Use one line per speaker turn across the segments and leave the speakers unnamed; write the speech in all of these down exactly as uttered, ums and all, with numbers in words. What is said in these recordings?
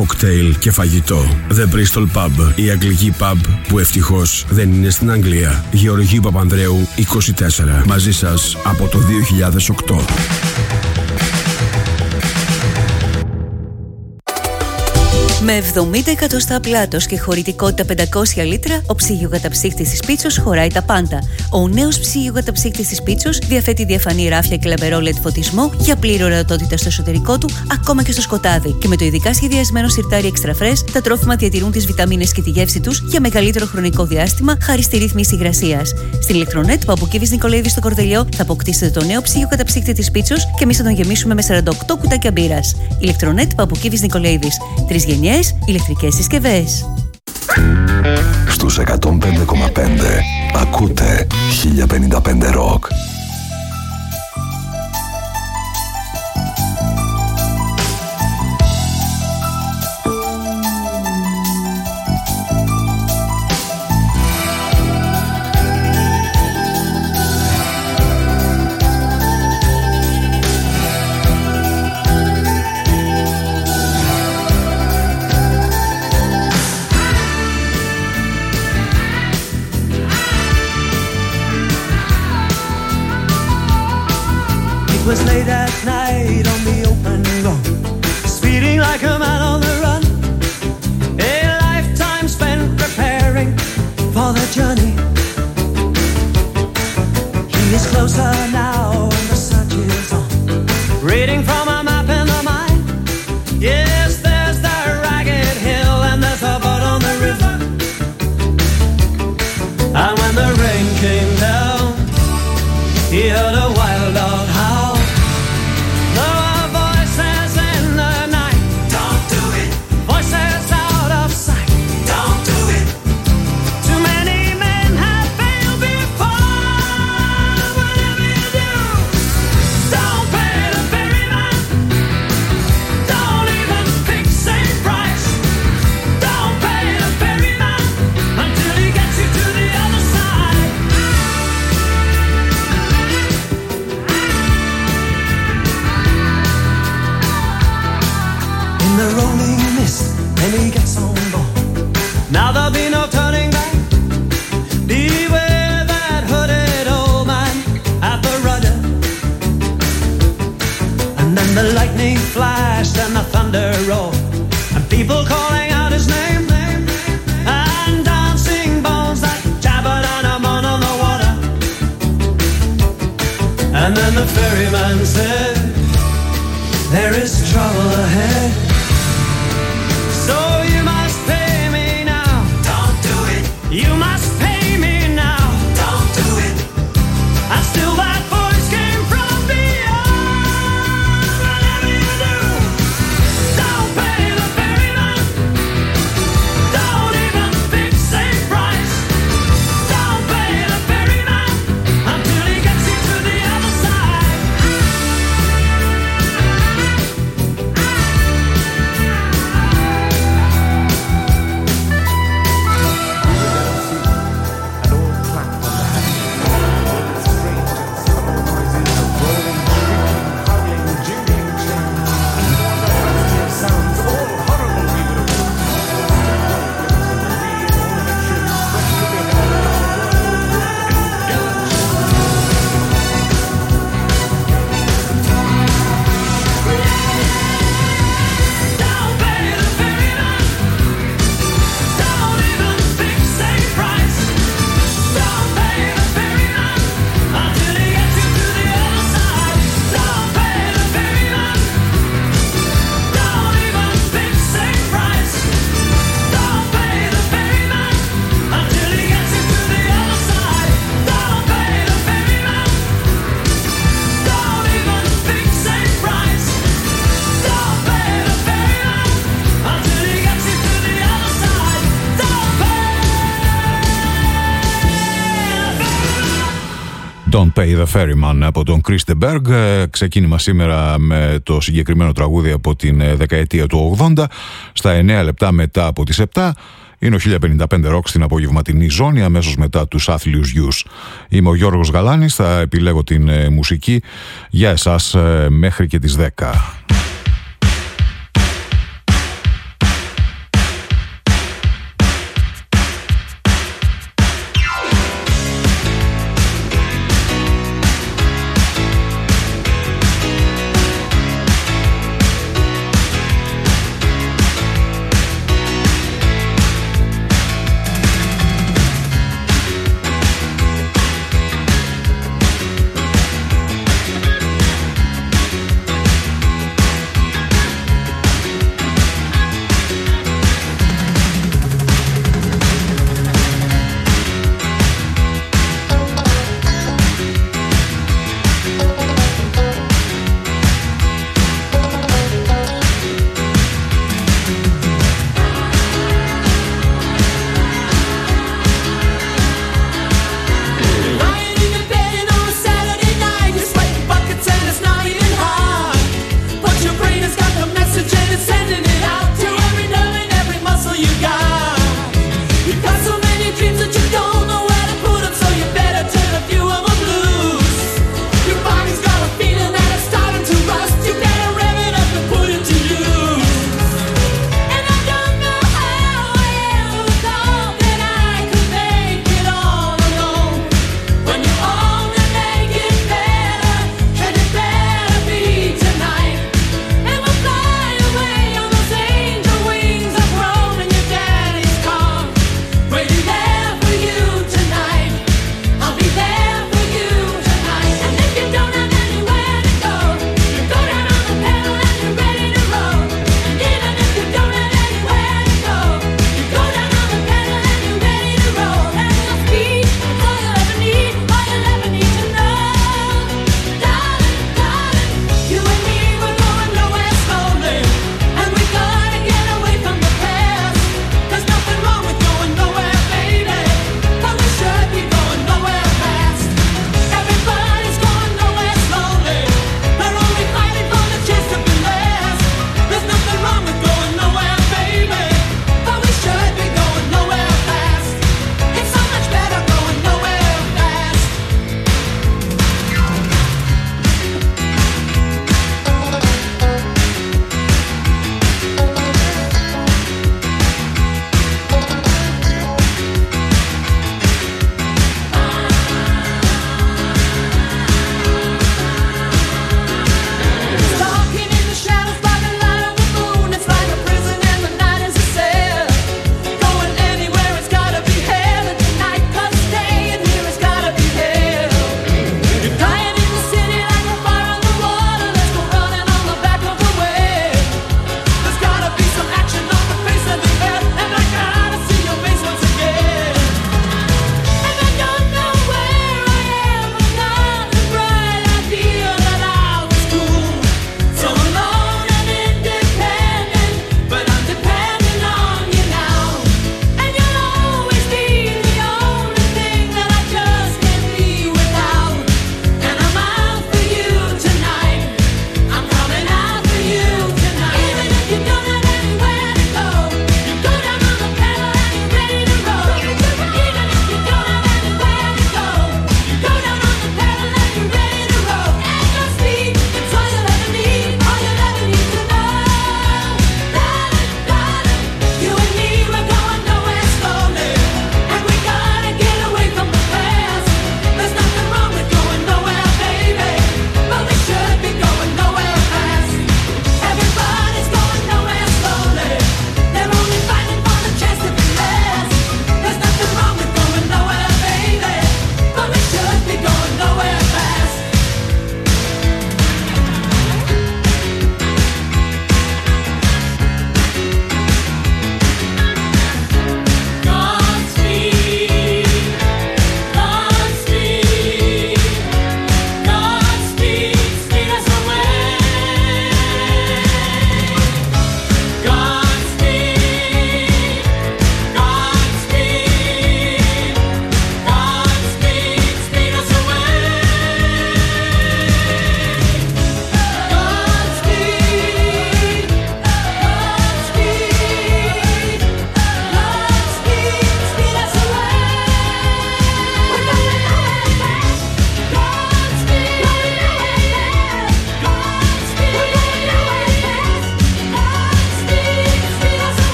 κοκτέιλ και φαγητό. The Bristol Pub, η αγγλική pub που ευτυχώς δεν είναι στην Αγγλία. Γεωργίου Παπανδρέου είκοσι τέσσερα. Μαζί σας από το δύο χιλιάδες οκτώ.
Με εβδομήντα εκατοστά πλάτος και χωρητικότητα πεντακόσια λίτρα, ο ψυγειοκαταψύκτης της Πίτσος χωράει τα πάντα. Ο νέος ψυγειοκαταψύκτης της Πίτσος διαθέτει διαφανή ράφια και λαμπερό ελ ι ντι φωτισμό για πλήρη ορατότητα στο εσωτερικό του, ακόμα και στο σκοτάδι. Και με το ειδικά σχεδιασμένο σιρτάρι Extra Fresh, τα τρόφιμα διατηρούν τις βιταμίνες και τη γεύση τους για μεγαλύτερο χρονικό διάστημα, χάρη στη ρύθμιση υγρασίας. Στην Ηλεκτρονέτ Παπουκίδης Νικολαίδη στο Κορδελιό θα αποκτήσετε το νέο ψυγειοκαταψύκτη της Πίτσος και εμείς θα τον γεμίσουμε με σαράντα οκτώ κουτάκια μπύρας. Ηλεκτρονέτ Παπουκίδης Νικολαίδης. Τρεις γενιές. Ηλεκτρικές συσκευές.
Στους εκατόν πέντε κόμμα πέντε ακούτε χίλια πενήντα πέντε Rock.
It was late at night on the open road, speeding like a man on the run. A lifetime spent preparing for the journey. He is closer now and the search is on, reading from a map in the mind. Yes, there's the ragged hill and there's a boat on the river. And when the rain came down, he heard a wild dog howl. There were voices in the night. Don't do it. Voices out of sight. Don't do it. Too many men have failed before. Whatever you do, don't pay the ferryman. Don't even fix a price. Don't pay the ferryman until he gets you to the other side. In the rolling mist, when he gets on board, now there'll be no turning back. Beware that hooded old man at the rudder. And then the lightning flashed and the thunder rolled, and people calling out his name, and dancing bones that jabbered and a moan on the water. And then the ferryman said, there is trouble ahead. So you must pay me now. Don't do it. You must pay me now. Don't do it. And still that voice came from beyond. Whatever you do, don't pay the ferryman. Don't even fix a price. Don't pay the ferryman until he gets you to the other side.
Don't Pay the Ferryman από τον Chris de Berg. Ξεκίνημα σήμερα με το συγκεκριμένο τραγούδι από την δεκαετία του ογδόντα, στα εννέα λεπτά μετά από τις επτά. Είναι ο χίλια πενήντα πέντε Rock στην απογευματινή ζώνη, αμέσως μετά τους άθλιους γιους. Είμαι ο Γιώργος Γαλάνης, θα επιλέγω την μουσική για εσάς μέχρι και τις δέκα.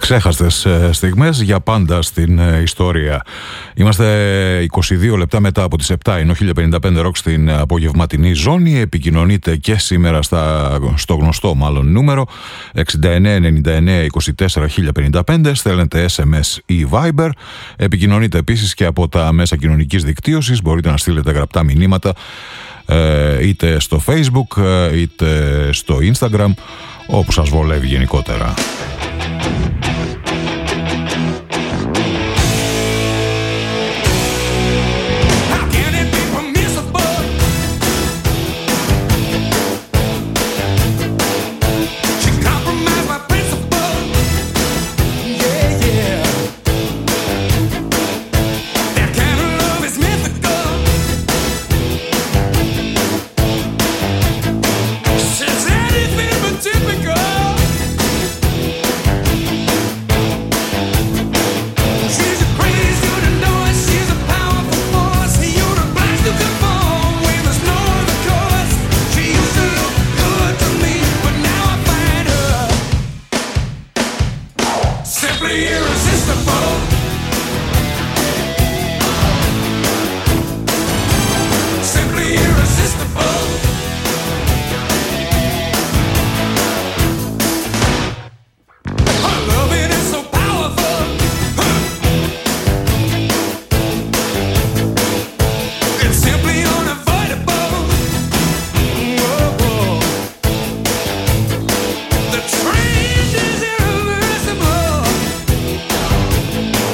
Αξέχαστες στιγμές για πάντα στην ιστορία. Είμαστε είκοσι δύο λεπτά μετά από τις επτά, είναι ο χίλια πενήντα πέντε Rock στην απογευματινή ζώνη. Επικοινωνείτε και σήμερα στα, στο γνωστό μάλλον νούμερο εξήντα εννέα ενενήντα εννέα είκοσι τέσσερα χίλια πενήντα πέντε. Στέλνετε ες εμ ες ή Viber. Επικοινωνείτε επίσης και από τα μέσα κοινωνικής δικτύωσης. Μπορείτε να στείλετε γραπτά μηνύματα είτε στο Facebook είτε στο Instagram, όπου σας βολεύει γενικότερα.
The train is irreversible.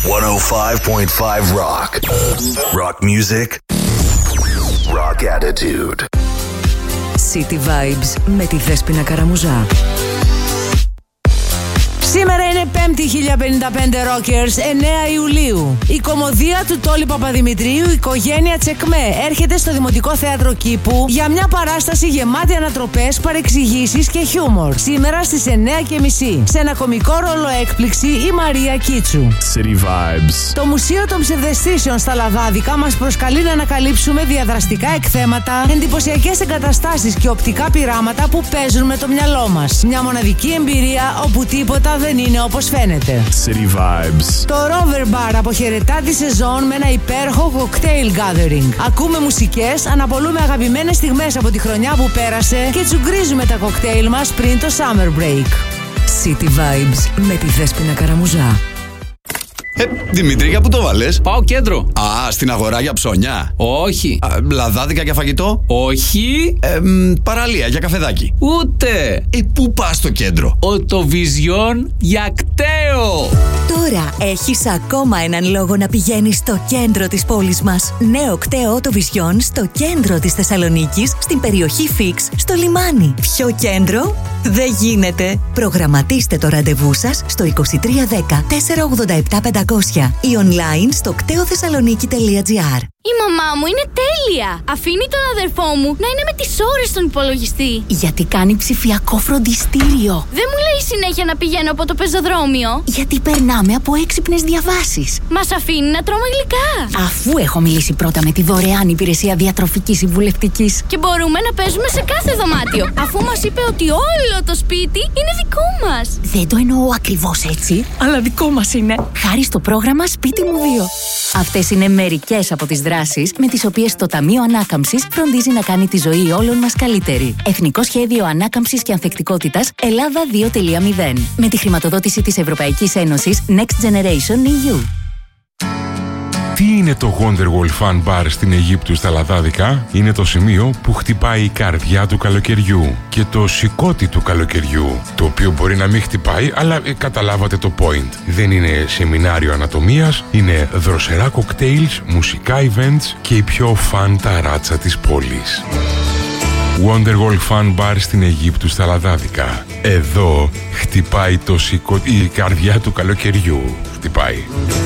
εκατόν πέντε κόμμα πέντε Rock. Rock music. Rock attitude.
City Vibes με τη Δέσποινα Καραμουζά.
Σήμερα είναι Πέμπτη, χίλια πενήντα πέντε Rockers, εννέα Ιουλίου. Η κωμωδία του Τόλι Παπαδημητρίου, η οικογένεια Τσεκμέ, έρχεται στο Δημοτικό Θέατρο Κήπου για μια παράσταση γεμάτη ανατροπές, παρεξηγήσεις και χιούμορ. Σήμερα στις εννέα και μισή. Σε ένα κωμικό ρόλο έκπληξη η Μαρία Κίτσου.
City Vibes.
Το Μουσείο των Ψευδαισθήσεων στα Λαδάδικα μας προσκαλεί να ανακαλύψουμε διαδραστικά εκθέματα, εντυπωσιακές εγκαταστάσεις και οπτικά πειράματα που παίζουν με το μυαλό μας. Μια μοναδική εμπειρία όπου τίποτα δεν είναι όπως φαίνεται.
City Vibes.
Το Rover Bar αποχαιρετά τη σεζόν με ένα υπέροχο cocktail gathering. Ακούμε μουσικές, αναπολούμε αγαπημένες στιγμές από τη χρονιά που πέρασε και τσουγκρίζουμε τα κοκτέιλ μας πριν το summer break.
City Vibes με τη Δέσποινα Καραμουζά.
Ε, Δημήτρη, για πού το βάλες?
Πάω κέντρο.
Α, στην αγορά για ψώνια.
Όχι.
Α, λαδάδικα για φαγητό.
Όχι.
Ε, μ, παραλία για καφεδάκι.
Ούτε.
Ε, πού πας στο κέντρο?
Οτοβιζιόν για κταίο.
Τώρα έχεις ακόμα έναν λόγο να πηγαίνεις στο κέντρο της πόλης μας. Νέο κταίο Οτοβιζιόν στο κέντρο της Θεσσαλονίκης, στην περιοχή Φίξ, στο λιμάνι. Πιο κέντρο δεν γίνεται. Προγραμματίστε το ραντεβού σας στο είκοσι τρία δέκα τετρακόσια ογδόντα επτά πεντακόσια ή online στο κταίο θεσσαλονίκη τελεία τζι άρ.
Η μαμά μου είναι τέλεια! Αφήνει τον αδερφό μου να είναι με τις ώρες στον υπολογιστή.
Γιατί κάνει ψηφιακό φροντιστήριο.
Δεν μου λέει συνέχεια να πηγαίνω από το πεζοδρόμιο.
Γιατί περνάμε από έξυπνες διαβάσεις.
Μας αφήνει να τρώμε γλυκά.
Αφού έχω μιλήσει πρώτα με τη δωρεάν υπηρεσία διατροφικής συμβουλευτικής.
Και μπορούμε να παίζουμε σε κάθε δωμάτιο. Αφού μας είπε ότι όλο το σπίτι είναι δικό μας.
Δεν το εννοώ ακριβώς έτσι, αλλά δικό μας είναι. Χάρη στο πρόγραμμα Σπίτι μου δύο. Αυτές είναι μερικές από τις δράσεις με τις οποίες το Ταμείο Ανάκαμψης φροντίζει να κάνει τη ζωή όλων μας καλύτερη. Εθνικό Σχέδιο Ανάκαμψης και Ανθεκτικότητας Ελλάδα δύο τελεία μηδέν. Με τη χρηματοδότηση της Ευρωπαϊκής Ένωσης Next Generation ι γιου.
Τι είναι το Wonderwall Fun Bar στην Αιγύπτου στα Λαδάδικα? Είναι το σημείο που χτυπάει η καρδιά του καλοκαιριού και το σηκώτη του καλοκαιριού, το οποίο μπορεί να μην χτυπάει, αλλά ε, καταλάβατε το point. Δεν είναι σεμινάριο ανατομίας, είναι δροσερά κοκτέιλς, μουσικά events και η πιο φαν ταράτσα της πόλης. Wonderwall Fun Bar στην Αιγύπτου στα Λαδάδικα. Εδώ χτυπάει το σηκώτη, η καρδιά του καλοκαιριού. Χτυπάει.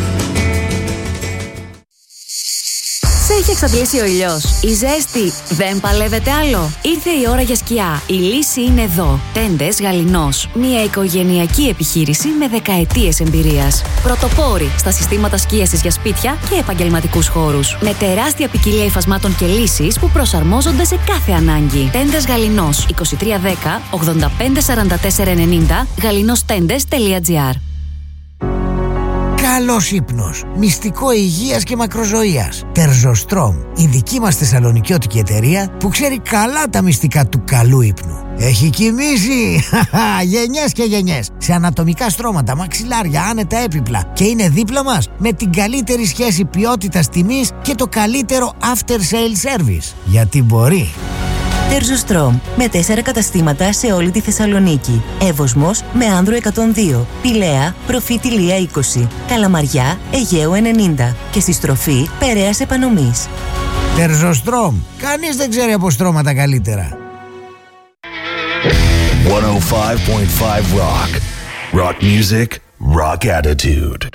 Σε έχει εξαντλήσει ο ήλιος. Η ζέστη δεν παλεύεται άλλο. Ήρθε η ώρα για σκιά. Η λύση είναι εδώ. Τέντες Γαληνός. Μια οικογενειακή επιχείρηση με δεκαετίες εμπειρίας. Πρωτοπόροι στα συστήματα σκίασης για σπίτια και επαγγελματικούς χώρους. Με τεράστια ποικιλία υφασμάτων και λύσεις που προσαρμόζονται σε κάθε ανάγκη. Τέντες Γαληνός. είκοσι τρία δέκα ογδόντα πέντε σαράντα τέσσερα ενενήντα γαλινόστέντες τελεία τζι άρ.
Καλός ύπνος, μυστικό υγείας και μακροζωίας. Τερζοστρόμ, η δική μας θεσσαλονικιώτικη εταιρεία που ξέρει καλά τα μυστικά του καλού ύπνου. Έχει κοιμήσει γενιές και γενιές σε ανατομικά στρώματα, μαξιλάρια, άνετα έπιπλα και είναι δίπλα μας με την καλύτερη σχέση ποιότητας τιμής και το καλύτερο after sale service. Γιατί μπορεί.
Τερζοστρόμ, με τέσσερα καταστήματα σε όλη τη Θεσσαλονίκη. Εύωσμος με Άνδρο εκατόν δύο, Πηλαία, Προφήτη Λία είκοσι, Καλαμαριά, Αιγαίου ενενήντα και στη στροφή Περαίας Επανομής.
Τερζοστρόμ, κανείς δεν ξέρει από στρώματα καλύτερα.
εκατόν πέντε κόμμα πέντε Rock. Rock music, rock attitude.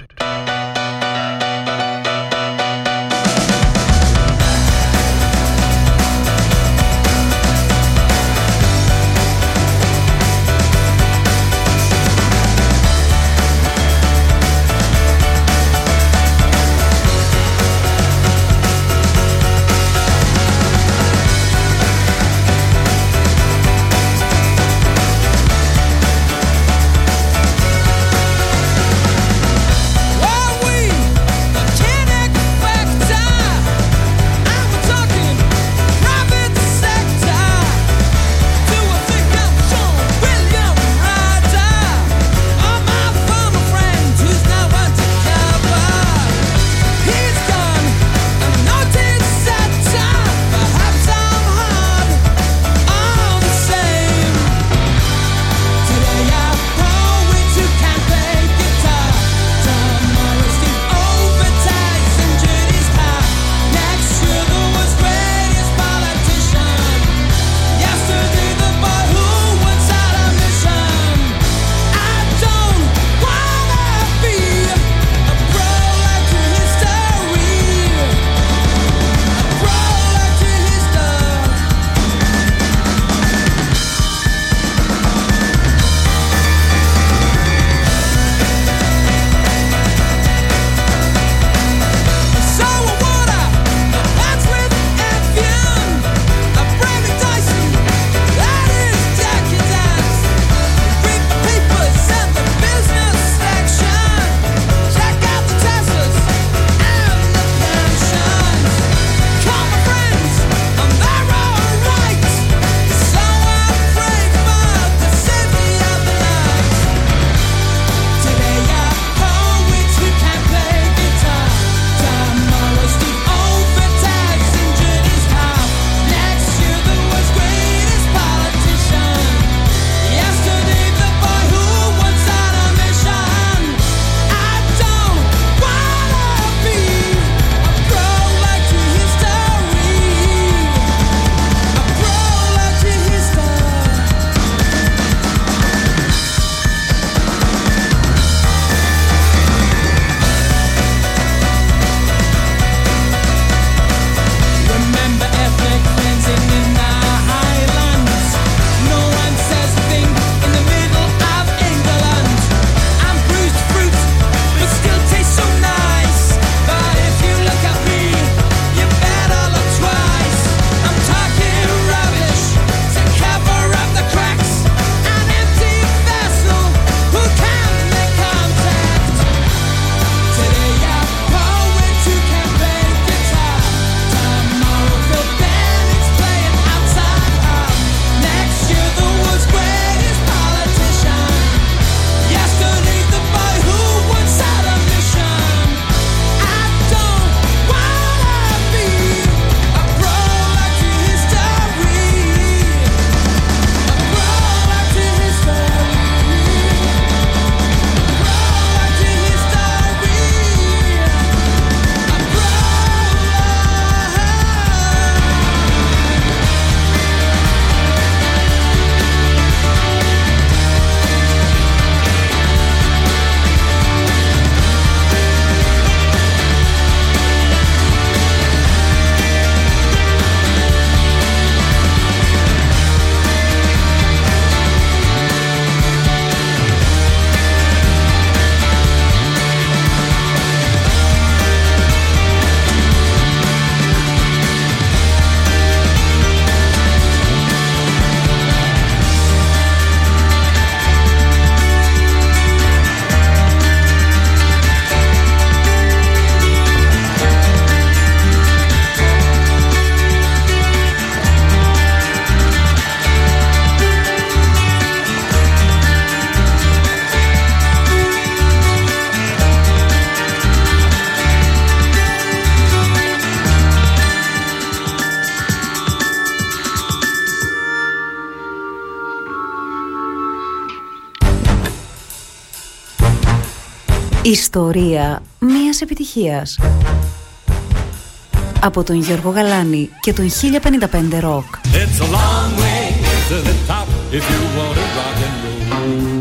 Ιστορία μιας επιτυχίας. Από τον Γιώργο Γαλάνη και τον χίλια πενήντα πέντε Rock.
It's a long way to the top if you want to rock and roll.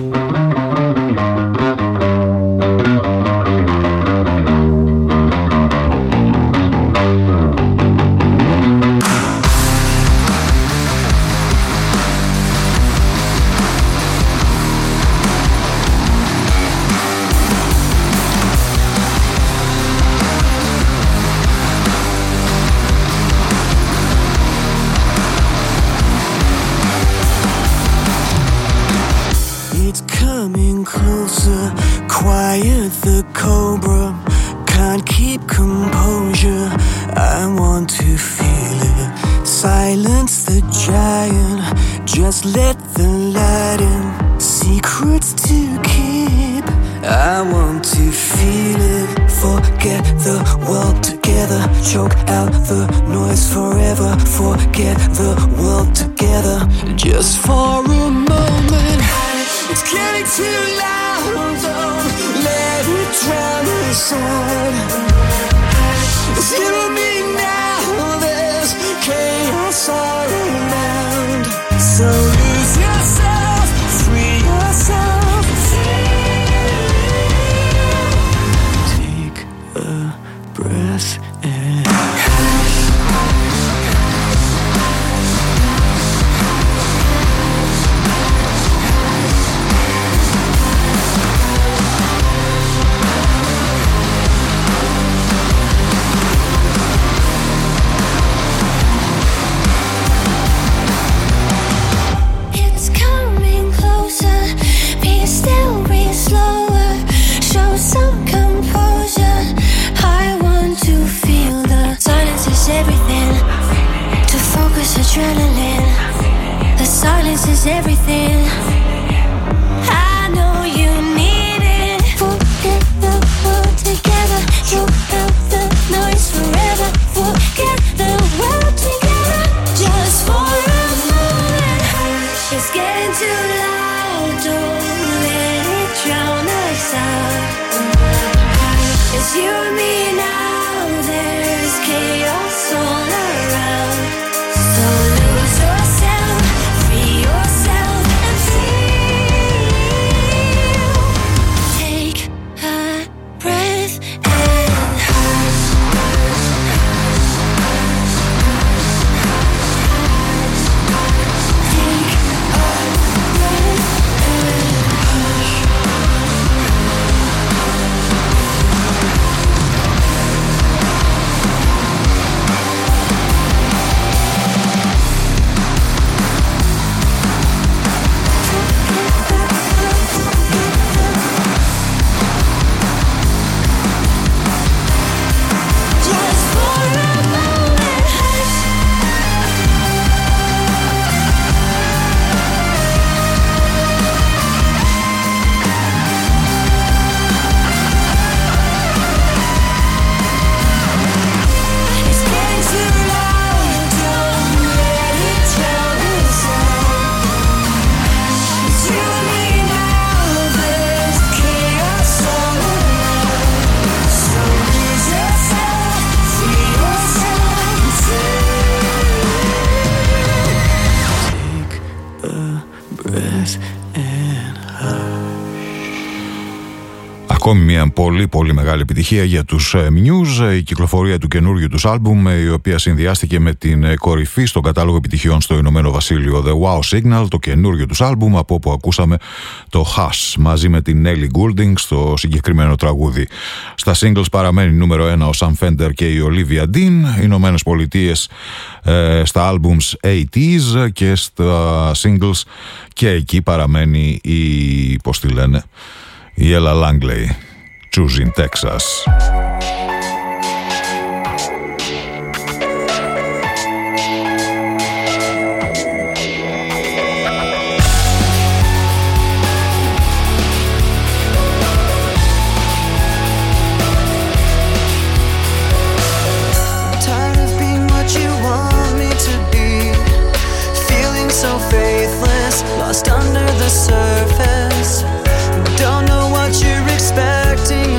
Quiet the cobra, can't keep composure. I want to feel it. Silence the giant, just let the light in. Secrets to keep, I want to feel it. Forget the world together, choke out the noise forever. Forget the world together, just for a moment. It's getting too loud, don't let it drown the sound. It's you and me now, there's chaos all around. So lose yourself, free yourself. Take a breath and everything to focus adrenaline. The silence is everything. I know you need it. Forget the world together. You have the noise forever. Forget the world together. Just for a moment. It's getting too loud. Don't let it drown us out. It's you and me now. There's chaos all around. So lose yourself, free yourself and feel. Take a breath and take a breath and
Ακόμη μια πολύ πολύ μεγάλη επιτυχία για τους Muse, η κυκλοφορία του καινούριου τους άλμπουμ, η οποία συνδυάστηκε με την κορυφή στον κατάλογο επιτυχιών στο Ηνωμένο Βασίλειο, The Wow Signal, το καινούριο τους άλμπουμ, από όπου ακούσαμε το Hush μαζί με την Ellie Goulding στο συγκεκριμένο τραγούδι. Στα singles παραμένει νούμερο ένα ο Sam Fender και η Olivia Dean, Ηνωμένες Πολιτείες ε, στα albums ογδόντα και στα singles και εκεί παραμένει η, πώς τη λένε, η Ella Langley, Choosing Texas.
Lost under the surface. Don't know what you're expecting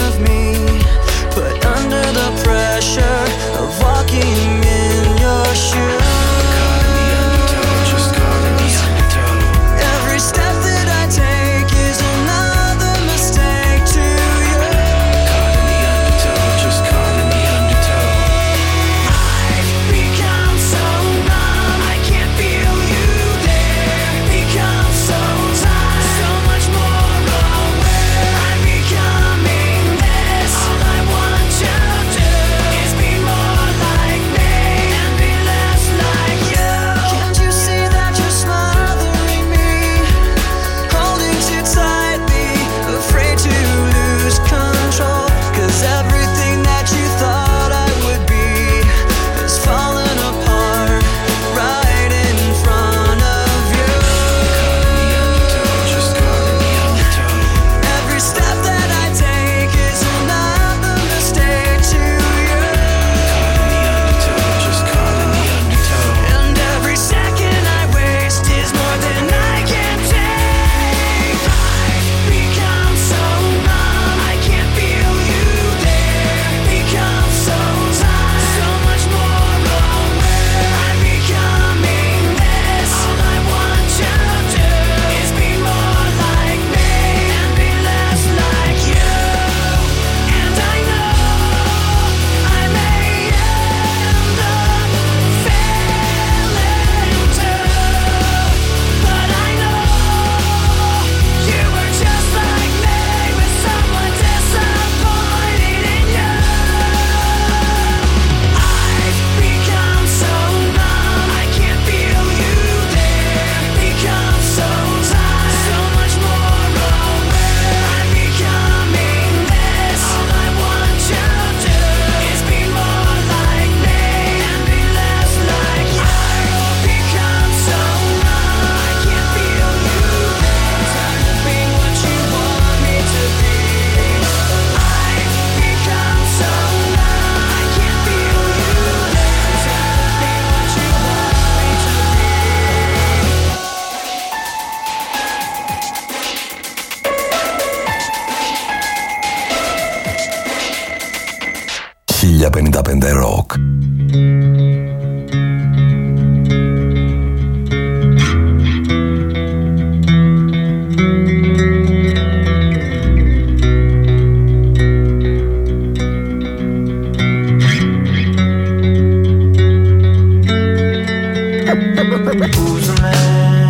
Who's the man?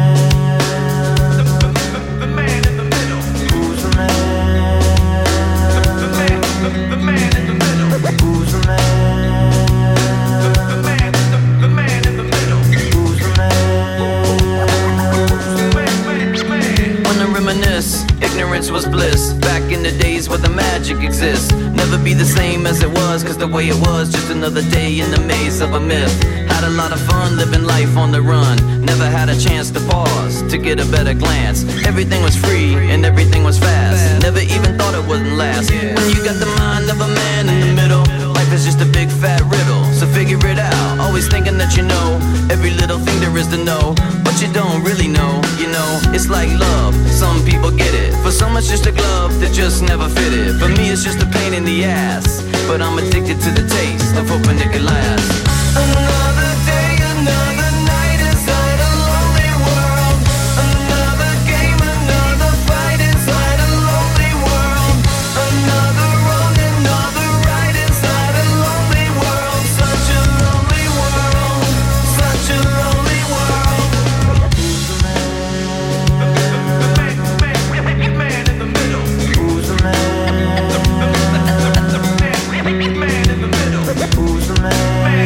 The man in the middle. Who's the man? The man, the man in the middle. Who's the man? The man, the man in the middle. Who's the man?
Wanna reminisce, ignorance was bliss. Back in the days where the magic exists. Never be the same as it was, cause the way it was, just another day in the maze of a myth. Had a lot of fun living life on the run. Never had a chance to pause, to get a better glance. Everything was free and everything was fast. Never even thought it wouldn't last. When you got the mind of a man in the middle, life is just a big fat riddle, so figure it out. Always thinking that you know every little thing there is to know, but you don't really know, you know. It's like love, some people get it. For some it's just a glove that just never fitted. For me it's just a pain in the ass, but I'm addicted to the taste of hoping it could last.
Another day, another night inside a lonely world. Another game, another fight inside a lonely world. Another wrong, another right inside a lonely world. Such a lonely world, such a lonely world. Who's the man? The man in the middle. Who's the man? The man in the middle. Who's the man?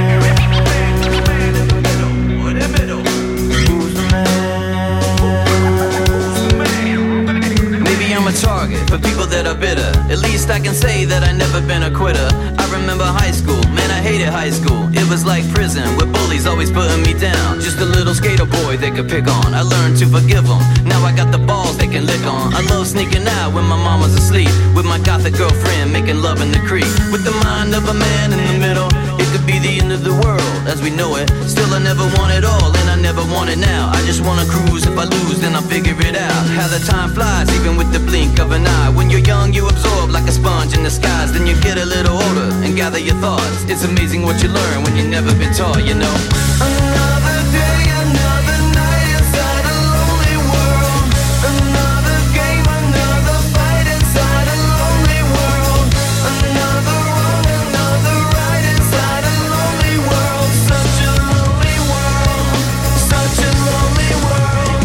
Target for people that are bitter. At least I can say that I never been a quitter. I remember high school, man, I hated high school. It was like prison with bullies always putting me down. Just a little skater boy they could pick on. I learned to forgive them. Now I got the balls they can lick on. I love sneaking out when my mama's asleep, with my gothic girlfriend making love in the creek. With the mind of a man in the middle, it could be the end of the world as we know it. Still I never want it all and I never want it now. I just wanna cruise. If I lose then I'll figure it out. How the time flies even with the blink of an eye. When you're young you absorb like a sponge in the skies. Then you get a little older and gather your thoughts. It's amazing what you learn when you've never been taught, you know.
Another day, another night inside a lonely world. Another game, another fight inside a lonely world. Another wrong, another right inside a lonely world. Such a lonely world, such a lonely world.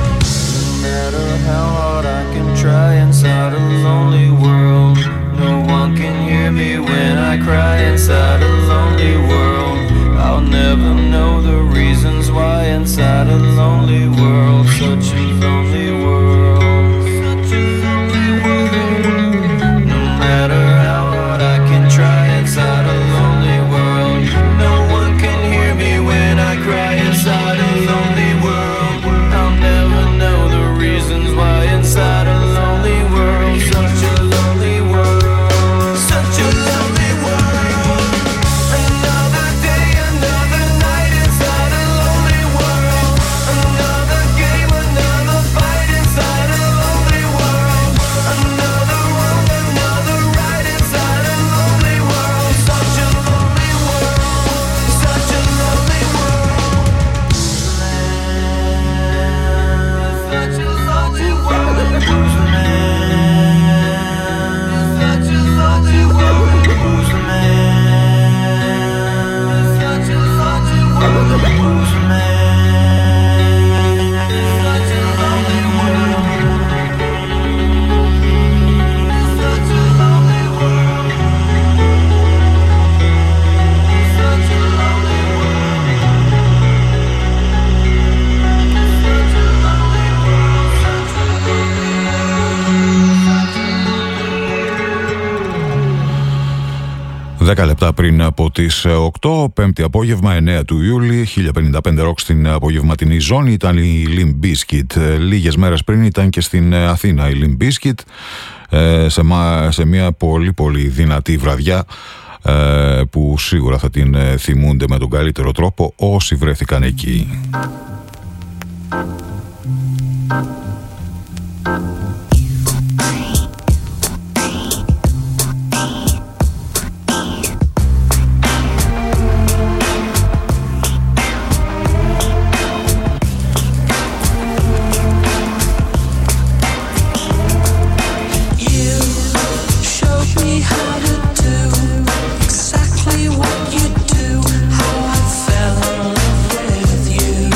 No matter how hard I can try inside a lonely world, no one can hear me when I cry inside a lonely world. I'll never know the reasons why inside a lonely world. Such a lonely world, such a lonely world. No matter how hard I can try inside a lonely world, no one can hear me when I cry inside a lonely world. I'll never know the reasons why inside a lonely world. Such a lonely world, such a lonely world. Another day, another night inside a lonely world. Another game, another fight inside a lonely world. Another wrong, another right inside a lonely world. Such a lonely world, such a lonely world. Such a lonely world. Who's the man? Such a lonely world. Who's the man? Such a lonely world. Who's the man? Such a lonely world. Such a lonely world. Such a lonely world. Such a lonely world. Such a
δέκα λεπτά πριν από τις οκτώ, πέμπτη απόγευμα, εννέα του Ιούλη, χίλια πενήντα πέντε ροκ στην απογευματινή ζώνη. Ήταν η Limp Bizkit. Λίγες μέρες πριν ήταν και στην Αθήνα η Limp Bizkit, σε, σε μια πολύ πολύ δυνατή βραδιά, που σίγουρα θα την θυμούνται με τον καλύτερο τρόπο όσοι βρέθηκαν εκεί.
Exactly what you do, how I fell in love with you.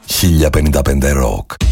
χίλια πενήντα πέντε Rock.